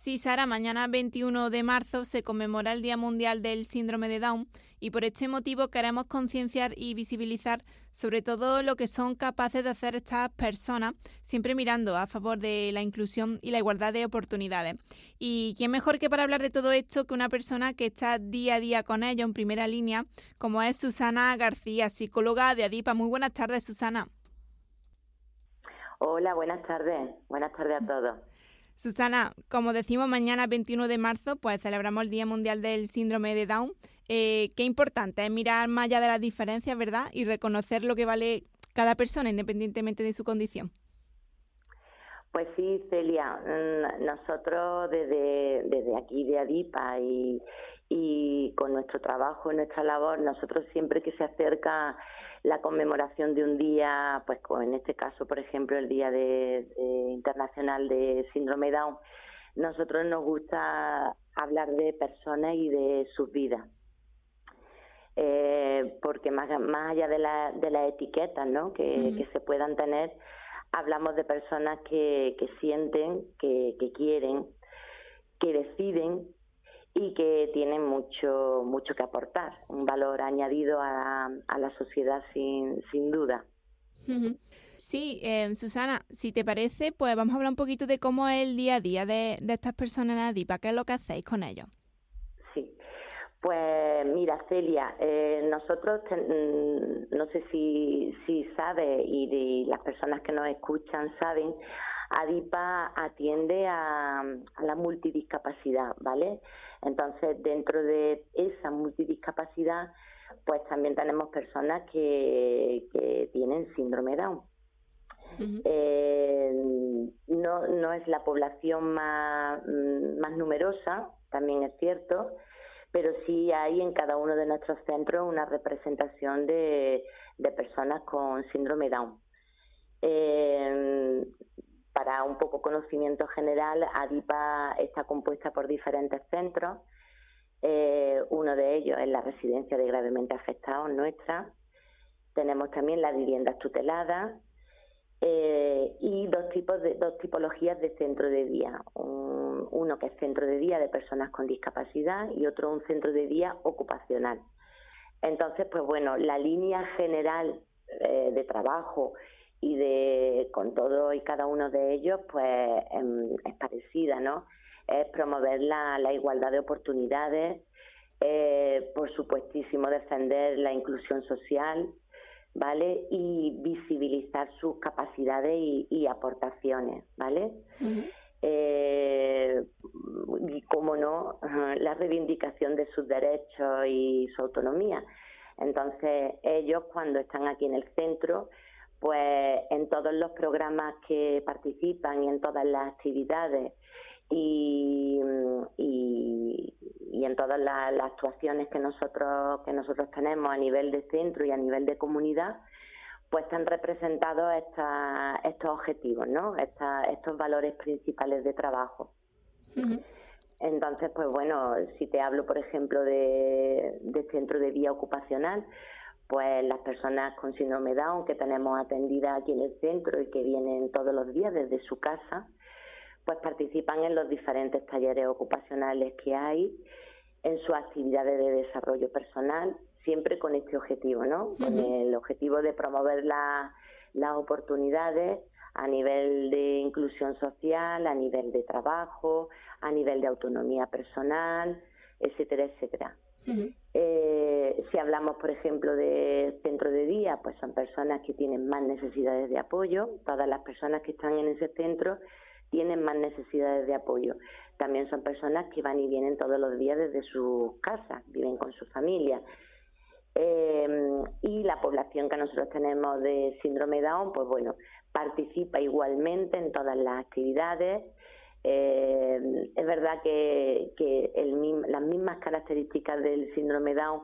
Sí, Sara, mañana 21 de marzo se conmemora el Día Mundial del Síndrome de Down y por este motivo queremos concienciar y visibilizar sobre todo lo que son capaces de hacer estas personas, siempre mirando a favor de la inclusión y la igualdad de oportunidades. Y quién mejor que para hablar de todo esto que una persona que está día a día con ellos en primera línea, como es Susana García, psicóloga de ADIPA. Muy buenas tardes, Susana. Hola, buenas tardes. Buenas tardes a todos. Susana, como decimos, mañana 21 de marzo, pues celebramos el Día Mundial del Síndrome de Down. Qué importante es mirar más allá de las diferencias, ¿verdad? Y reconocer lo que vale cada persona, independientemente de su condición. Pues sí, Celia, nosotros desde aquí de ADIPA y con nuestro trabajo y nuestra labor, nosotros siempre que se acerca la conmemoración de un día, pues en este caso, por ejemplo, el Día Internacional de Síndrome Down, nosotros nos gusta hablar de personas y de sus vidas. Porque más allá de las etiquetas, ¿no?, que se puedan tener, hablamos de personas que sienten, que quieren, que deciden y que tienen mucho que aportar, un valor añadido a la sociedad sin duda. Sí, Susana, si te parece, pues vamos a hablar un poquito de cómo es el día a día de estas personas en ADIPA, qué es lo que hacéis con ellos. Sí. Pues mira, Celia, nosotros, no sé si sabes y las personas que nos escuchan saben, ADIPA atiende a la multidiscapacidad, ¿vale? Entonces, dentro de esa multidiscapacidad, pues también tenemos personas que tienen síndrome Down. No es la población más numerosa, también es cierto, pero sí hay en cada uno de nuestros centros una representación de personas con síndrome Down. Para un poco conocimiento general, ADIPA está compuesta por diferentes centros. Uno de ellos es la residencia de gravemente afectados nuestra. Tenemos también las viviendas tuteladas y dos tipologías de centro de día. Uno que es centro de día de personas con discapacidad y otro un centro de día ocupacional. Entonces, pues bueno, la línea general de trabajo y con todo y cada uno de ellos, pues es parecida, ¿no? Es promover la igualdad de oportunidades, por supuestísimo defender la inclusión social, ¿vale? Y visibilizar sus capacidades y aportaciones, ¿vale? Y cómo no, la reivindicación de sus derechos y su autonomía. Entonces, ellos cuando están aquí en el centro, pues en todos los programas que participan y en todas las actividades y en todas las actuaciones que nosotros tenemos a nivel de centro y a nivel de comunidad, pues están representados estos objetivos, ¿no? Estos valores principales de trabajo. Entonces, pues bueno, si te hablo, por ejemplo, de centro de día ocupacional, pues las personas con síndrome Down que tenemos atendidas aquí en el centro y que vienen todos los días desde su casa, pues participan en los diferentes talleres ocupacionales que hay, en sus actividades de desarrollo personal, siempre con este objetivo, ¿no? Con el objetivo de promover las oportunidades a nivel de inclusión social, a nivel de trabajo, a nivel de autonomía personal, etcétera, etcétera. Si hablamos, por ejemplo, de centro de día, pues son personas que tienen más necesidades de apoyo. Todas las personas que están en ese centro tienen más necesidades de apoyo. También son personas que van y vienen todos los días desde sus casas, viven con su familia. Y la población que nosotros tenemos de síndrome Down, pues bueno, participa igualmente en todas las actividades. Es verdad que las mismas características del síndrome Down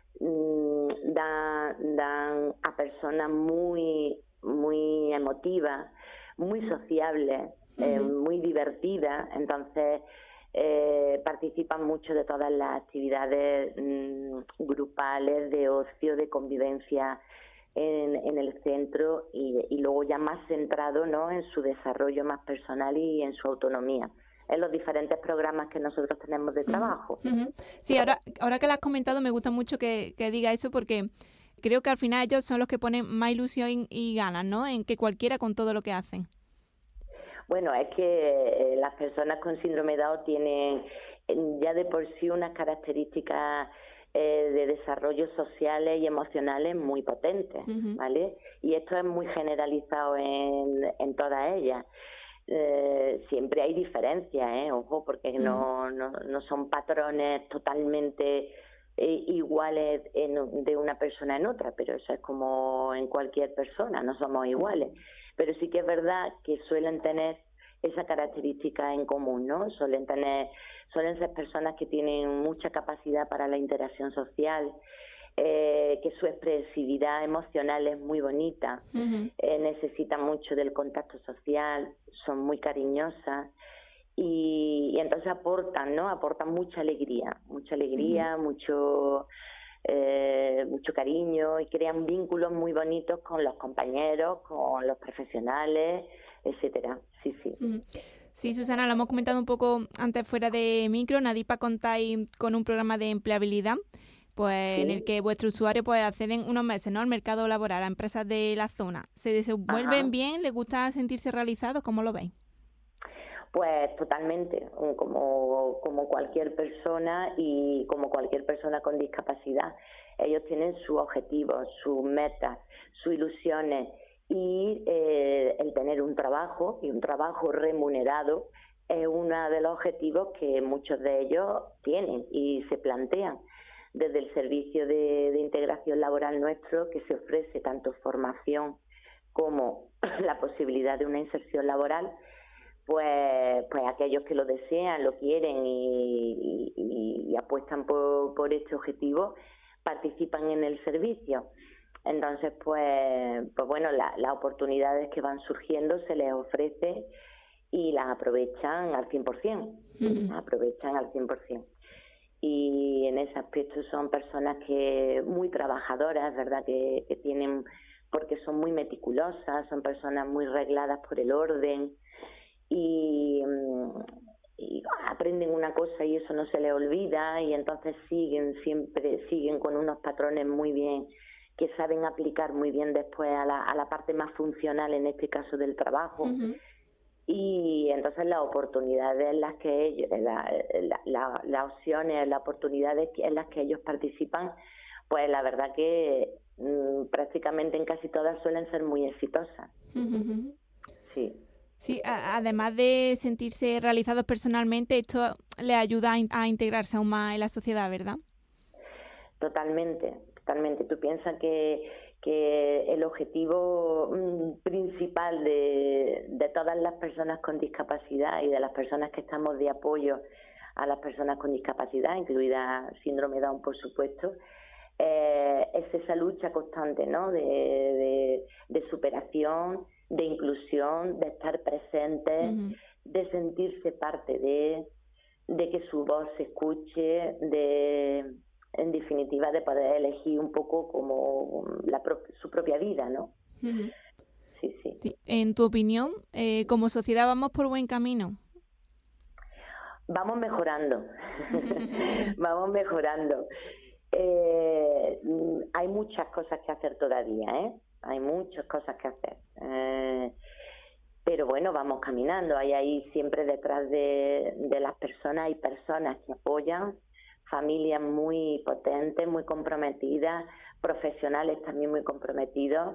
dan a personas muy emotivas, muy sociables, muy divertidas. Entonces participan mucho de todas las actividades grupales, de ocio, de convivencia en el centro y luego ya más centrado, ¿no?, en su desarrollo más personal y en su autonomía. en los diferentes programas que nosotros tenemos de trabajo. Sí, ahora que lo has comentado, me gusta mucho que diga eso, porque creo que al final ellos son los que ponen más ilusión y ganas, ¿no? En que cualquiera con todo lo que hacen. Bueno, es que las personas con síndrome de Down tienen ya de por sí unas características de desarrollo sociales y emocionales muy potentes, ¿vale? Y esto es muy generalizado en todas ellas. Siempre hay diferencias, ojo, porque no son patrones totalmente iguales de una persona en otra, pero eso es como en cualquier persona, no somos iguales. Pero sí que es verdad que suelen tener esa característica en común, ¿no? Suelen ser personas que tienen mucha capacidad para la interacción social, que su expresividad emocional es muy bonita, necesitan mucho del contacto social, son muy cariñosas y entonces aportan mucha alegría, mucho cariño, y crean vínculos muy bonitos con los compañeros, con los profesionales, etcétera. Sí. Sí, Susana, lo hemos comentado un poco antes fuera de micro. Nadipa contáis con un programa de empleabilidad, pues en el que vuestros usuarios pues acceden unos meses, ¿no?, al mercado laboral, a empresas de la zona. ¿Se desenvuelven bien? ¿Les gusta sentirse realizados? ¿Cómo lo veis? Pues totalmente, como cualquier persona y como cualquier persona con discapacidad. Ellos tienen sus objetivos, sus metas, sus ilusiones, y el tener un trabajo y un trabajo remunerado es uno de los objetivos que muchos de ellos tienen y se plantean. Desde el servicio de integración laboral nuestro, que se ofrece tanto formación como la posibilidad de una inserción laboral, pues aquellos que lo desean, lo quieren y apuestan por este objetivo, participan en el servicio. Entonces, pues bueno, las oportunidades que van surgiendo se les ofrece y las aprovechan al 100%, aprovechan al 100%. Y en ese aspecto son personas que muy trabajadoras, ¿verdad?, que tienen, porque son muy meticulosas, son personas muy regladas por el orden, y aprenden una cosa y eso no se les olvida, y entonces siguen con unos patrones muy bien, que saben aplicar muy bien después a la parte más funcional, en este caso del trabajo. Y entonces las oportunidades en las que ellos, las opciones, las oportunidades en las que ellos participan, pues la verdad que prácticamente en casi todas suelen ser muy exitosas. Sí. Sí, además de sentirse realizados personalmente, esto les ayuda a integrarse aún más en la sociedad, ¿verdad? Totalmente. Tú piensas que el objetivo principal de todas las personas con discapacidad y de las personas que estamos de apoyo a las personas con discapacidad, incluida síndrome Down, por supuesto, es esa lucha constante, ¿no?, de superación, de inclusión, de estar presentes, de sentirse parte de que su voz se escuche, en definitiva, de poder elegir un poco como su propia vida, ¿no? Sí. En tu opinión, como sociedad, ¿vamos por buen camino? Vamos mejorando, vamos mejorando. Hay muchas cosas que hacer todavía, hay muchas cosas que hacer. Pero bueno, vamos caminando. Hay ahí siempre detrás de las personas, hay personas que apoyan, familias muy potentes, muy comprometidas, profesionales también muy comprometidos.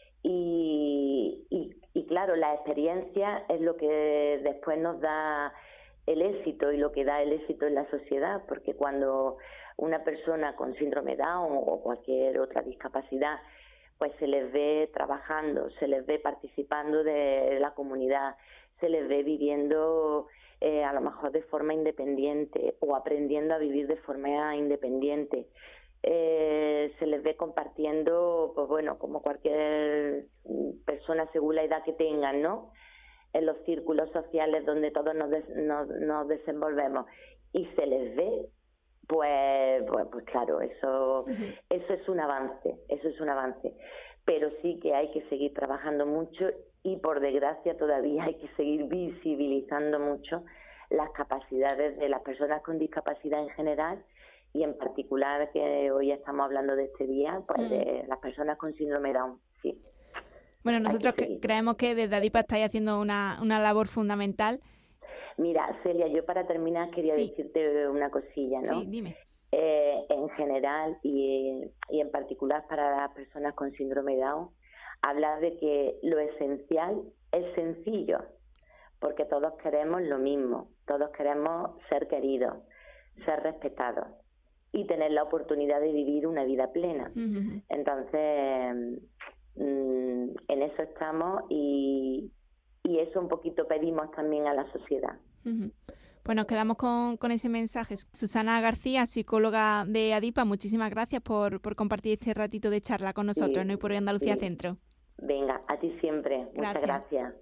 Y claro, la experiencia es lo que después nos da el éxito y lo que da el éxito en la sociedad, porque cuando una persona con síndrome Down o cualquier otra discapacidad, pues se les ve trabajando, se les ve participando de la comunidad, se les ve viviendo a lo mejor de forma independiente o aprendiendo a vivir de forma independiente. Se les ve compartiendo, pues bueno, como cualquier persona según la edad que tengan, ¿no?, en los círculos sociales donde todos nos desenvolvemos, y se les ve, pues claro, eso es un avance, pero sí que hay que seguir trabajando mucho, y por desgracia todavía hay que seguir visibilizando mucho las capacidades de las personas con discapacidad en general y en particular, que hoy estamos hablando de este día, pues de las personas con síndrome Down, sí. Bueno, nosotros creemos que desde ADIPA estáis haciendo una labor fundamental. Mira, Celia, yo para terminar quería decirte una cosilla, ¿no? Sí, dime. En general y en particular para las personas con síndrome Down, hablar de que lo esencial es sencillo, porque todos queremos lo mismo, todos queremos ser queridos, ser respetados y tener la oportunidad de vivir una vida plena. Uh-huh. Entonces, en eso estamos y eso un poquito pedimos también a la sociedad. Uh-huh. Pues nos quedamos con ese mensaje. Susana García, psicóloga de ADIPA, muchísimas gracias por compartir este ratito de charla con nosotros, ¿no? Y por Andalucía Centro. Venga, a ti siempre. Muchas gracias.